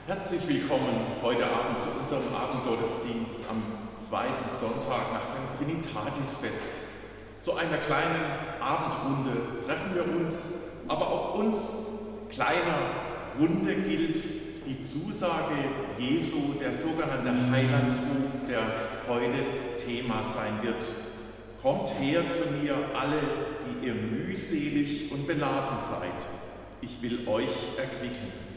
Herzlich willkommen heute Abend zu unserem Abendgottesdienst am zweiten Sonntag nach dem Trinitatisfest. Zu einer kleinen Abendrunde treffen wir uns, aber auch uns kleiner Runde gilt die Zusage Jesu, der sogenannte Heilandsruf, der heute Thema sein wird. Kommt her zu mir, alle, die ihr mühselig und beladen seid. Ich will euch erquicken.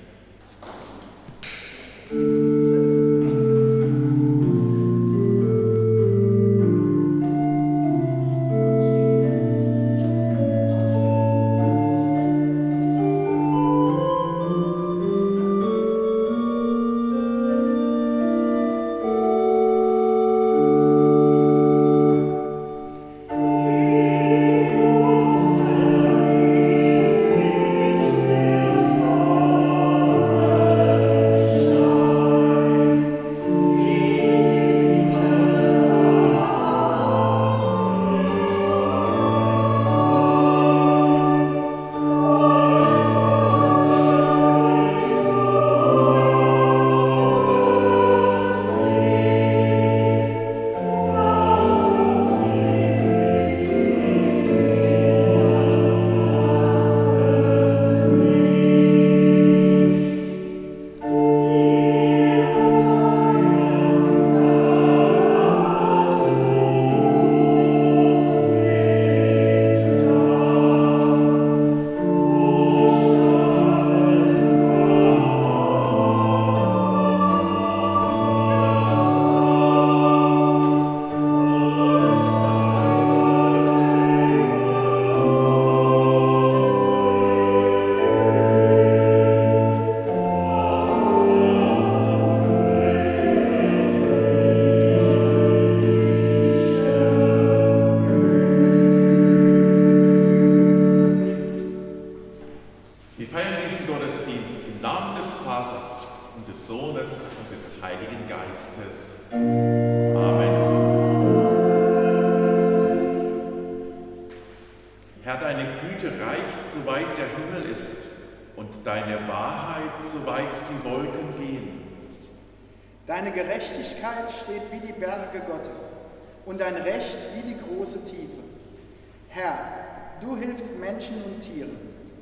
Deine Gerechtigkeit steht wie die Berge Gottes und dein Recht wie die große Tiefe. Herr, du hilfst Menschen und Tieren.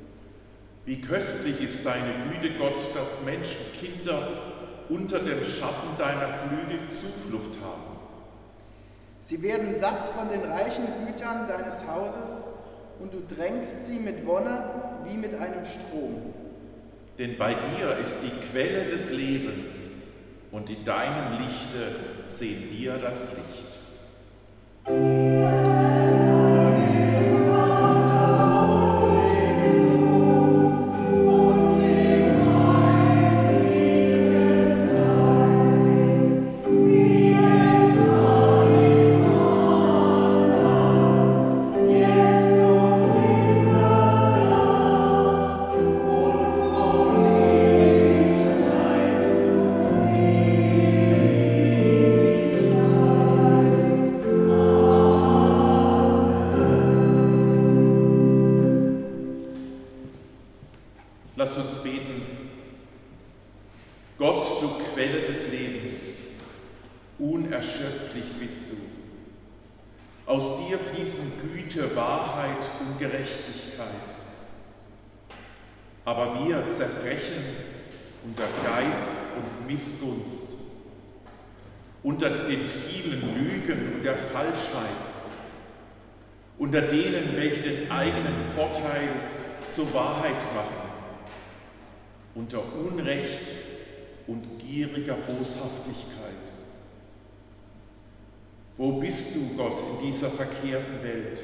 Wie köstlich ist deine Güte, Gott, dass Menschenkinder unter dem Schatten deiner Flügel Zuflucht haben. Sie werden satt von den reichen Gütern deines Hauses und du drängst sie mit Wonne wie mit einem Strom. Denn bei dir ist die Quelle des Lebens. Und in deinem Lichte sehen wir das Licht. Lass uns beten. Gott, du Quelle des Lebens, unerschöpflich bist du. Aus dir fließen Güte, Wahrheit und Gerechtigkeit. Aber wir zerbrechen unter Geiz und Missgunst, unter den vielen Lügen und der Falschheit, unter denen, welche den eigenen Vorteil zur Wahrheit machen, unter Unrecht und gieriger Boshaftigkeit. Wo bist du, Gott, in dieser verkehrten Welt?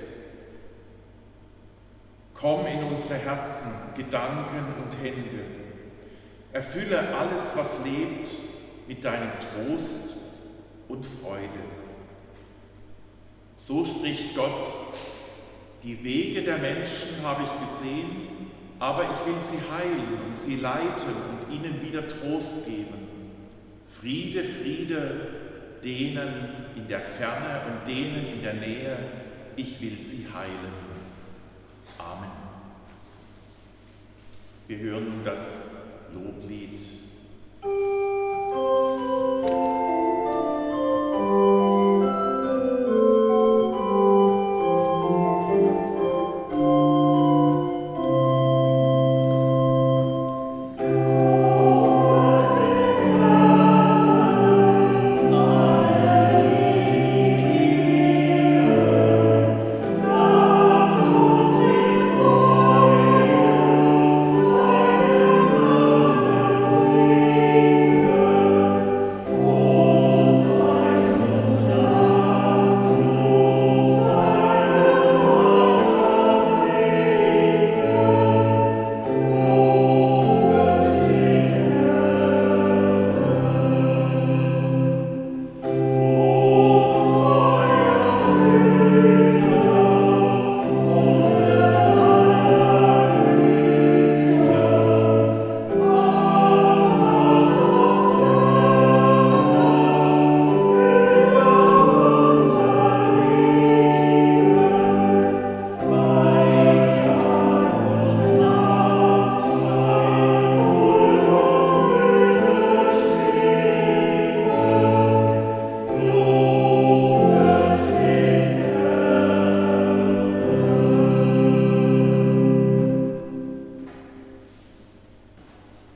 Komm in unsere Herzen, Gedanken und Hände. Erfülle alles, was lebt, mit deinem Trost und Freude. So spricht Gott: Die Wege der Menschen habe ich gesehen, aber ich will sie heilen und sie leiten und ihnen wieder Trost geben. Friede, Friede, denen in der Ferne und denen in der Nähe, ich will sie heilen. Amen. Wir hören nun das Loblied.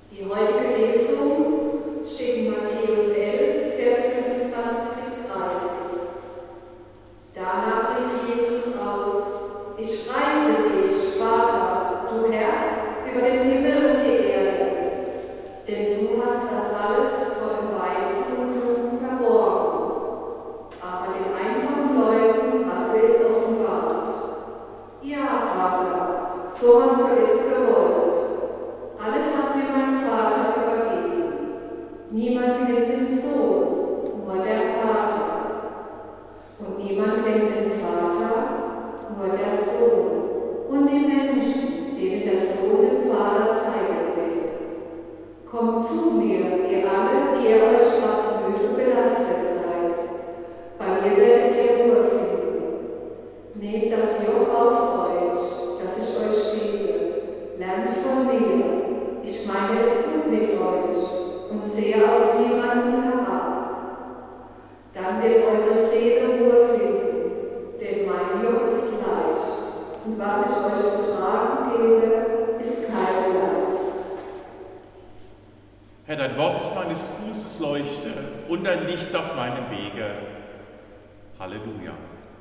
Die heutige Lesung steht in Matthäus 11, Vers 25 bis 30. Danach rief Jesus aus: Ich preise dich, Vater, du Herr, über den Himmel und die Erde, denn du hast das alles vor den Weisen und Klugen verborgen, aber den einfachen Leuten hast du es offenbart. Ja, Vater, so hast du es gewollt. Alles hat mir mein Vater übergeben. Niemand kennt den Sohn, nur der Vater. Und niemand kennt den Vater, nur der Sohn. Und die Menschen, denen der Sohn den Vater zeigen will. Kommt zu mir, ihr alle, die ihr euch abmüht und belastet seid. Bei mir werdet ihr Ruhe finden. Nehmt das Joch auf euch, das ich euch gebe. Lernt von mir. Ich meine es gut mit euch und sehe auf niemanden herab. Dann wird eure Seele Ruhe finden, denn mein Joch ist leicht und was ich euch zu tragen gebe, ist keine Last. Herr, dein Wort ist meines Fußes Leuchte und ein Licht auf meinem Wege. Halleluja.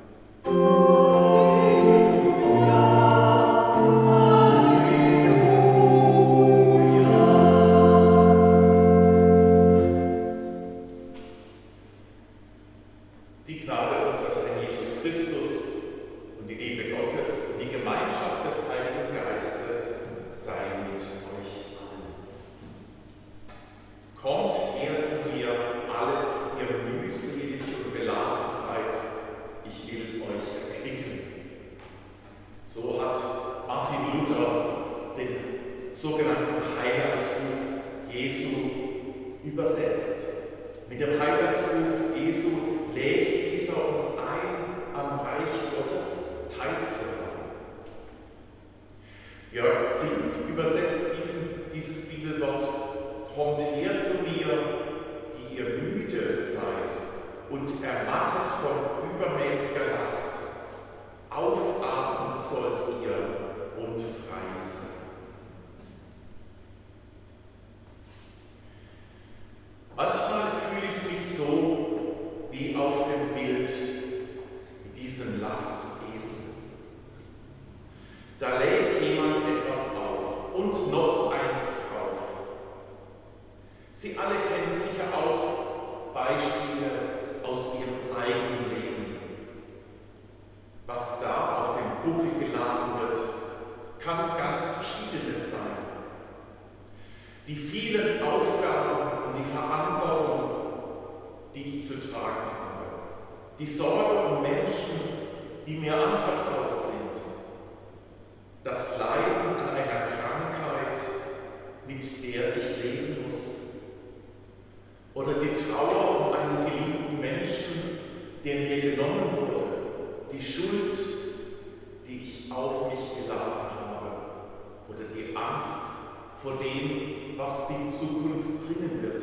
Die Gnade unseres Herrn Jesus Christus und die Liebe Gottes und die Gemeinschaft des Heiligen Geistes sei mit euch allen. Kommt her zu mir, alle, die ihr mühselig und beladen seid, ich will euch erquicken. So hat Martin Luther den sogenannten Heilandsruf Jesu übersetzt. Mit dem Heilandsruf Jesu lädt dieser uns ein, am Reich Gottes teilzuhaben. Jörg Zink übersetzt dieses Bibelwort: Kommt her zu mir, die ihr müde seid und ermattet von übermäßiger Last. Aufatmen sollt ihr und frei sein. Manchmal fühle ich mich so wie auf dem Bild mit diesem Lastbesen. Da lädt jemand etwas auf und noch eins drauf. Sie alle kennen sicher auch Beispiele aus ihrem eigenen Leben. Was da auf den Buckel geladen wird, kann ganz Verschiedenes sein. Die vielen Aufgaben und die Verantwortung, die ich zu tragen habe, die Sorge um Menschen, die mir anvertraut sind, das Leiden an einer Krankheit, mit der ich leben muss, oder die Trauer um einen geliebten Menschen, der mir genommen wurde, die Schuld, die ich auf mich geladen habe, oder die Angst vor dem, was die Zukunft bringen wird.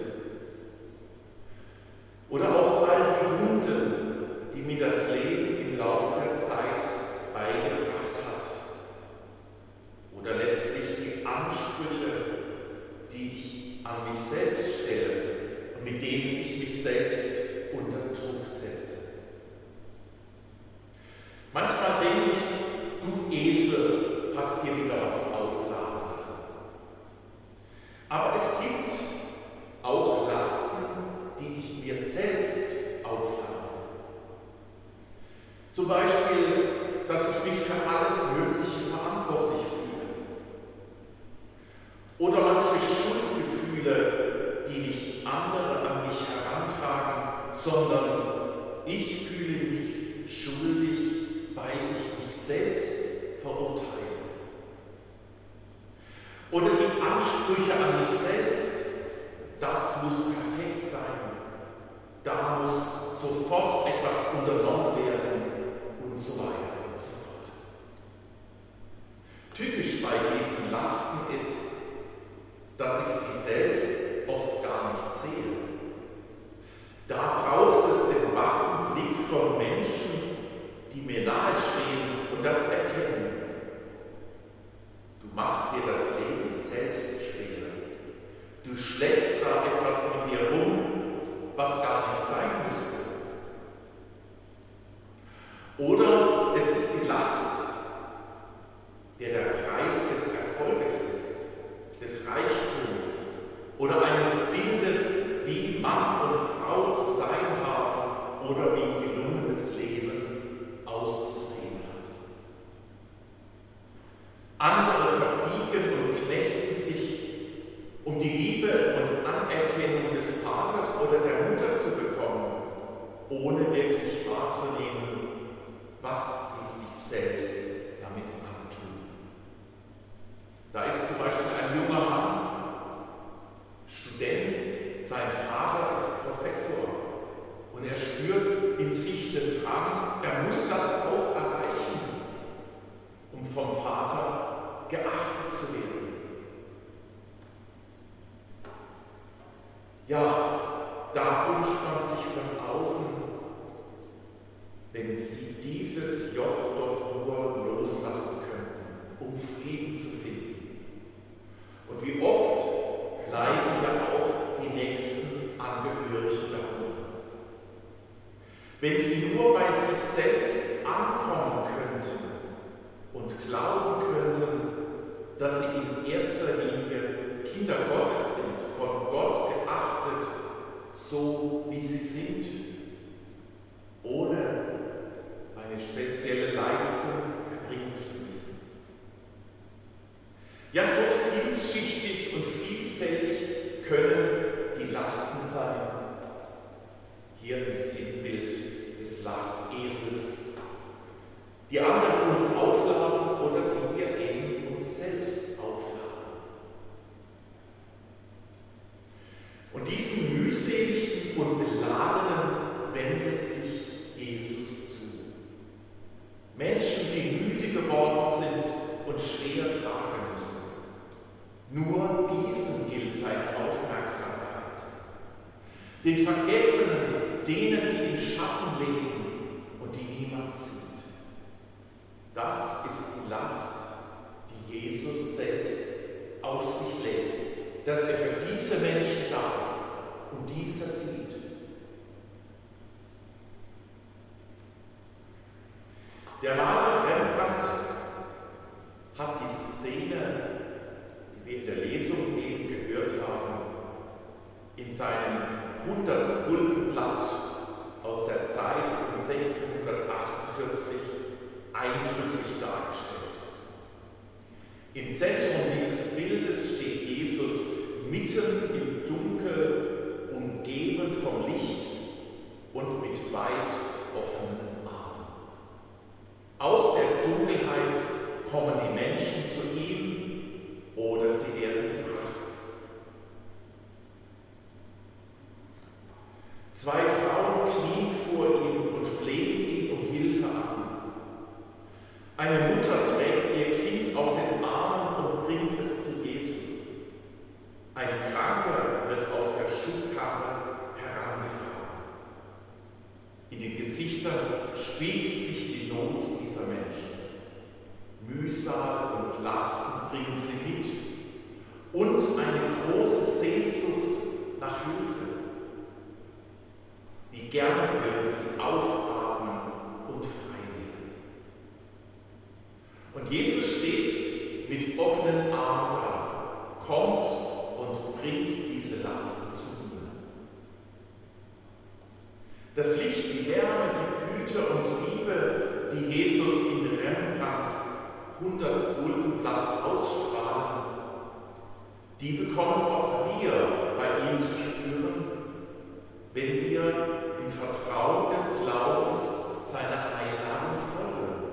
Oder auch all die Wunden, die mir das Leben im Laufe der Zeit beigebracht hat. Oder letztlich die Ansprüche, die ich an mich selbst stelle und mit denen ich mich selbst unter Druck setze. Manchmal denke ich, du Esel, hast dir wieder was aufladen lassen. Aber es gibt auch Lasten, die ich mir selbst auflade. Zum Beispiel, dass ich mich für alles Mögliche verantwortlich fühle. Oder manche Schuldgefühle, die nicht andere an mich herantragen, sondern ich fühle mich schuldig, weil ich mich selbst verurteile. Oder die Ansprüche an mich selbst, das muss perfekt sein. Da muss sofort etwas unternommen werden und so weiter und so fort. Typisch bei diesen Lasten ist, dass ich sie selbst oft gar nicht sehe. Da braucht es den wachen Blick von Menschen, die mir nahestehen und das erkennen. Du machst dir das Leben selbst schwer. des Reichtums oder eines Bildes, wie Mann und Frau zu sein haben oder wie gelungenes Leben auszusehen hat. Andere verbiegen und knechten sich, um die Liebe und Anerkennung des Vaters oder der Mutter zu bekommen, ohne wirklich wahrzunehmen, was sie sich selbst damit antun. Da ist zum Beispiel ein junger Mann, Student, sein Vater ist Professor und er spürt in sich den Drang, er muss das auch erreichen, um vom Vater geachtet zu werden. Ja, da wünscht man sich von außen, wenn sie dieses Joch doch nur loslassen könnten, um Frieden zu finden. Und wie oft leiden ja auch die nächsten Angehörigen darunter. Wenn sie nur bei sich selbst ankommen könnten und glauben könnten, dass sie in erster Linie Kinder Gottes sind, von Gott geachtet, so wie sie sind, ohne eine spezielle Leistung erbringen zu müssen. Ja, so vielschichtig und vielfältig können die Lasten sein. Hier im Sinnbild des Lastesels, die andere uns aufladen oder die wir eben uns selbst aufladen. Und diesen mühseligen und beladenen wendet sich Jesus zu. Menschen, die müde geworden sind und schwer tragen müssen. Nur diesen gilt seine Aufmerksamkeit. Den Vergessenen, denen, die im Schatten leben und die niemand sieht. Das ist die Last, die Jesus selbst auf sich lädt, dass er für diese Menschen da ist und dieser sieht. Der Maler Rembrandt hat die Szene, die wir in der Lesung eben gehört haben, in seinem 100-Gulden-Blatt aus der Zeit um 1648 eindrücklich dargestellt. Im Zentrum dieses Bildes steht Jesus mitten im Dunkel, umgeben vom Licht und mit weit offenen Armen. Aus der Dunkelheit kommen die Menschen zu ihm oder sie werden gebracht. Zwei Frauen knien vor ihm und flehen ihn um Hilfe an. Eine Mutter trägt ihr Kind auf den Armen und bringt es zu Jesus. Ein Kranker wird auf der Schubkarre herangefahren. In den Gesichtern spiegelt sich die Not dieser Menschen. Mühsal und Lasten bringen sie mit und eine große Sehnsucht nach Hilfe. Wie gerne würden sie aufatmen und frei werden. Und Jesus steht mit offenen Armen da, kommt und bringt diese Lasten zu mir. Das Licht, die Wärme, die Güte und Liebe, die Jesus in Rembrandts 100-Gulden-Blatt ausstrahlen, die bekommen auch wir bei ihm zu spüren, wenn wir im Vertrauen des Glaubens seiner Einladung folgen.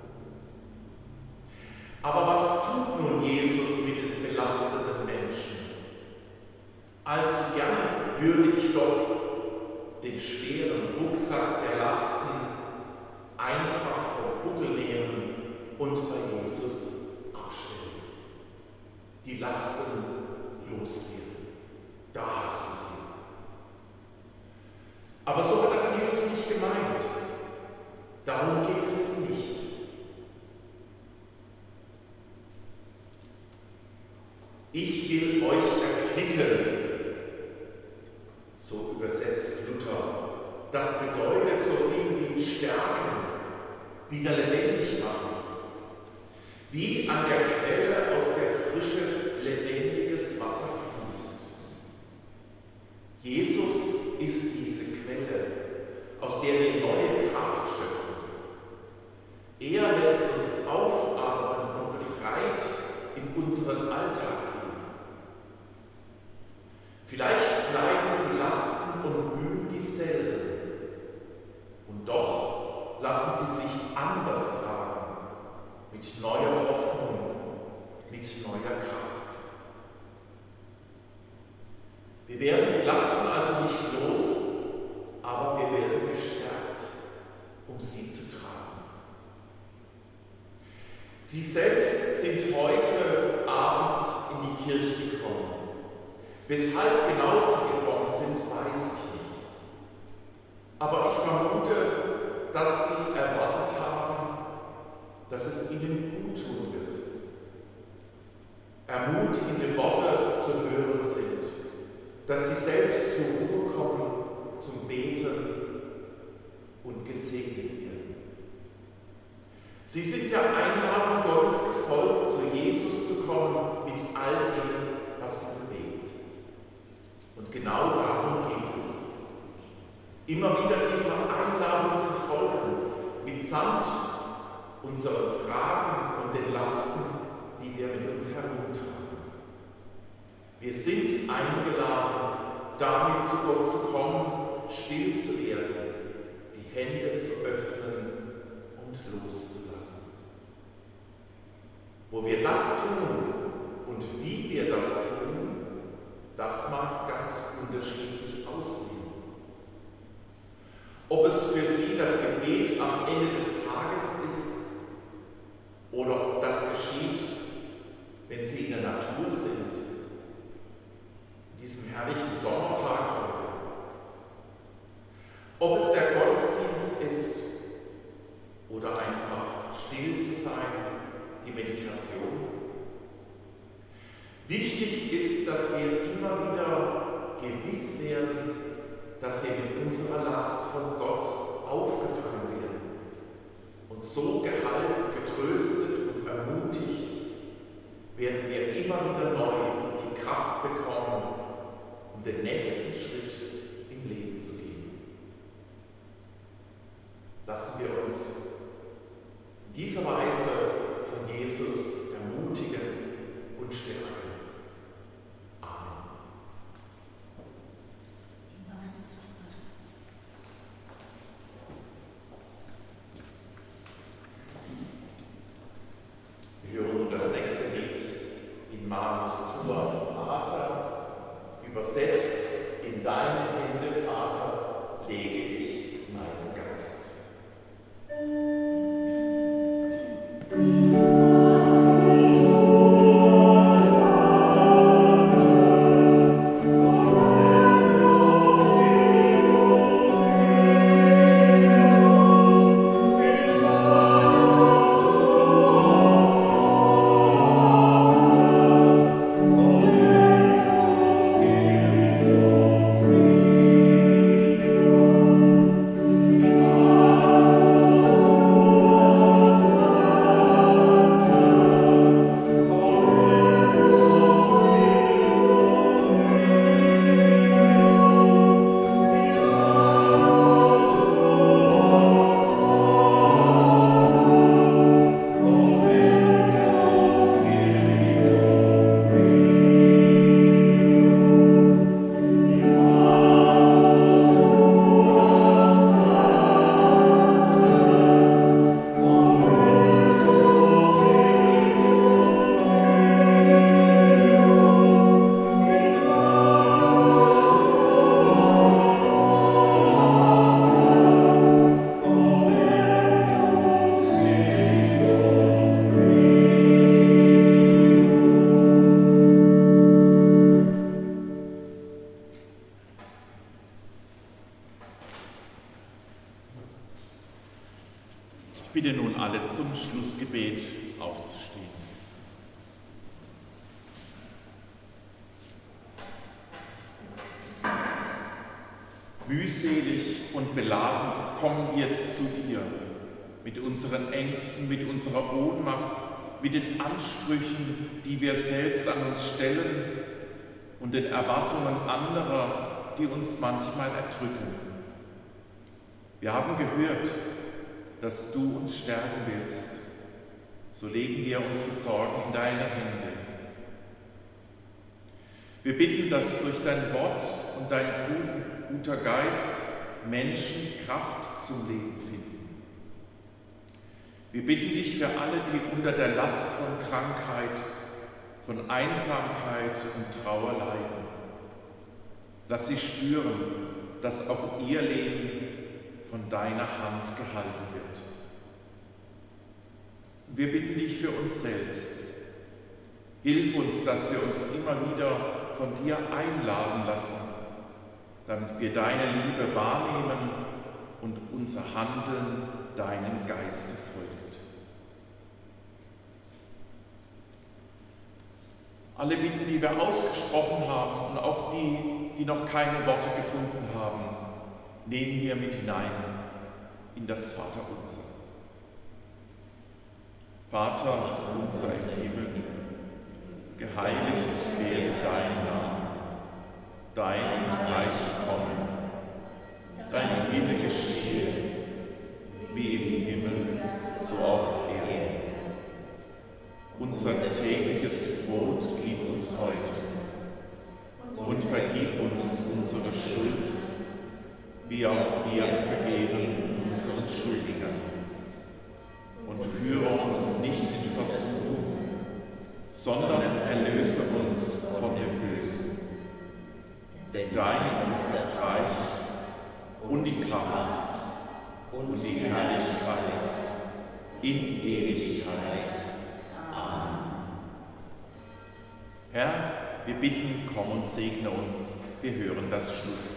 Aber was tut nun Jesus mit den belasteten Menschen? Allzu gerne würde ich doch den schweren Rucksack der Lasten einfach vom Buckel nehmen und bei Jesus abstellen. Die Lasten loswerden. Da hast du sie. Aber so hat das Jesus nicht gemeint. Darum geht es ihm nicht. Ich will euch erquicken, so übersetzt Luther. Das bedeutet so viel wie stärken, wieder lebendig machen. Wie an der Quelle, aus der frisches, lebendiges Wir werden die Lasten also nicht los, aber wir werden gestärkt, um sie zu tragen. Sie selbst sind heute Abend in die Kirche gekommen. Weshalb genau sie gekommen sind, weiß ich nicht. Aber ich vermute, dass sie erwartet haben, dass es ihnen gut tun wird. Ermutigende Worte zu hören sind, dass sie selbst zur Ruhe kommen, zum Beten und gesegnet werden. Sie sind der Einladung Gottes gefolgt, zu Jesus zu kommen mit all dem, was sie bewegt. Und genau darum geht es. Immer wieder dieser Einladung zu folgen, mitsamt unseren Fragen und den Lasten, die wir mit uns herumtragen. Wir sind eingeladen, damit zu Gott zu kommen, still zu werden, die Hände zu öffnen und loszulassen. Wo wir das tun und wie wir das tun, das mag ganz unterschiedlich aussehen. Ob es für Sie das Gebet am Ende des Tages ist oder ob das geschieht, wenn Sie in der Natur sind, in diesem herrlichen Sommertag heute. Ob es der Gottesdienst ist oder einfach still zu sein, die Meditation. Wichtig ist, dass wir immer wieder gewiss werden, dass wir mit unserer Last von Gott aufgefangen werden und so gehalten, getröstet und ermutigt werden wir immer wieder neu die Kraft bekommen, um den nächsten Schritt im Leben zu gehen. Lassen wir uns in dieser Weise von Jesus ermutigen und stärken. Übersetzt: In deine Hände, Vater, lege ich meinen Geist. Ich bitte nun alle zum Schlussgebet aufzustehen. Mühselig und beladen kommen wir jetzt zu dir, mit unseren Ängsten, mit unserer Ohnmacht, mit den Ansprüchen, die wir selbst an uns stellen und den Erwartungen anderer, die uns manchmal erdrücken. Wir haben gehört, dass du uns stärken willst. So legen wir unsere Sorgen in deine Hände. Wir bitten, dass durch dein Wort und dein guter Geist Menschen Kraft zum Leben finden. Wir bitten dich für alle, die unter der Last von Krankheit, von Einsamkeit und Trauer leiden. Lass sie spüren, dass auch ihr Leben von deiner Hand gehalten wird. Wir bitten dich für uns selbst. Hilf uns, dass wir uns immer wieder von dir einladen lassen, damit wir deine Liebe wahrnehmen und unser Handeln deinem Geiste folgt. Alle Bitten, die wir ausgesprochen haben und auch die, die noch keine Worte gefunden haben, nehmen wir mit hinein in das Vaterunser. Vater unser im Himmel, geheiligt werde dein Name, dein Reich komme, dein Wille geschehe, wie im Himmel, so auf Erden. Unser tägliches Brot gib uns heute und vergib uns unsere Schuld, wie auch wir vergeben unseren Schuldigern. Und führe uns nicht in Versuchung, sondern erlöse uns von dem Bösen. Denn dein ist das Reich und die Kraft und die Herrlichkeit in Ewigkeit. Amen. Herr, wir bitten, komm und segne uns. Wir hören das Schlusslied.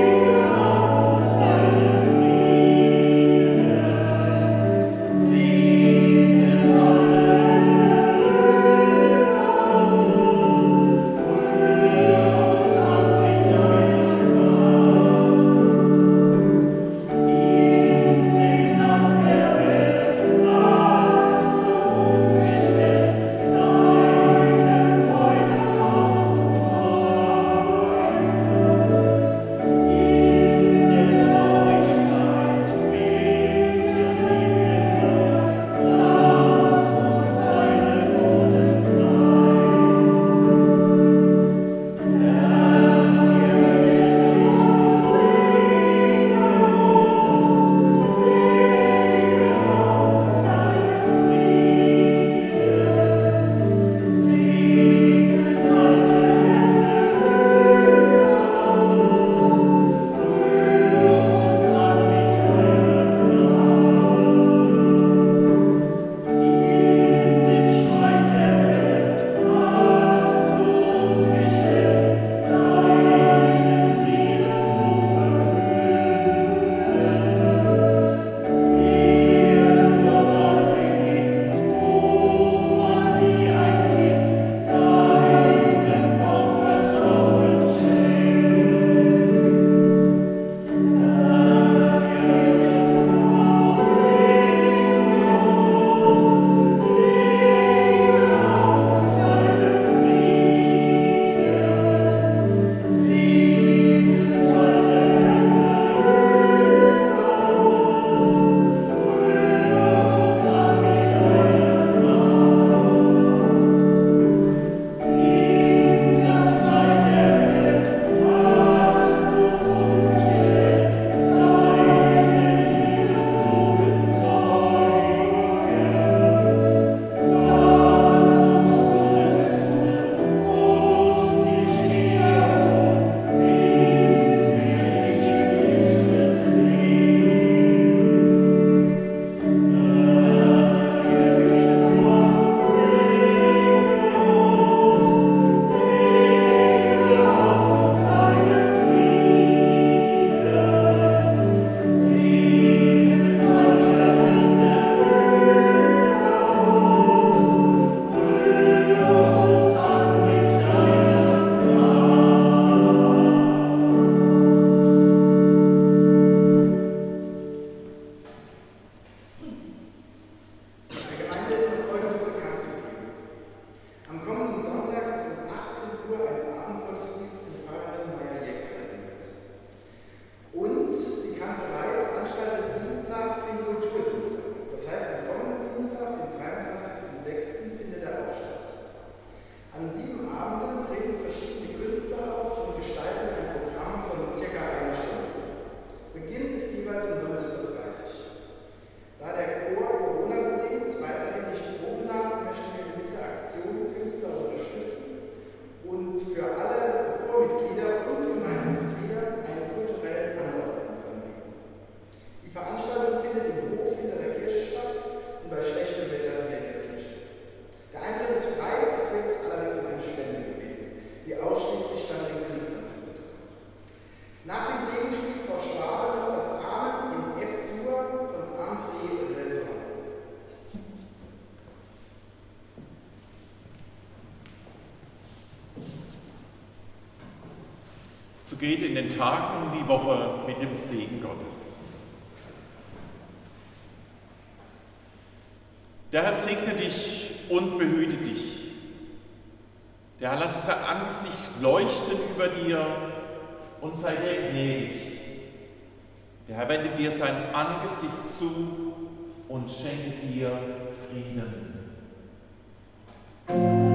See Die Veranstaltung findet im Hof hinter der Kirche statt und bei schlechtem Wetter hier in der Kirche. Der Eintritt ist frei, es wird allerdings um eine Spende gebeten, die ausschließlich dann den Künstlern zugutekommt. Nach dem Segen spielt Frau Schwabe noch das Amen in F-Dur von André Resson. So geht in den Tag und in die Woche mit dem Segen Gottes. Der Herr segne dich und behüte dich. Der Herr lasse sein Angesicht leuchten über dir und sei dir gnädig. Der Herr wende dir sein Angesicht zu und schenke dir Frieden.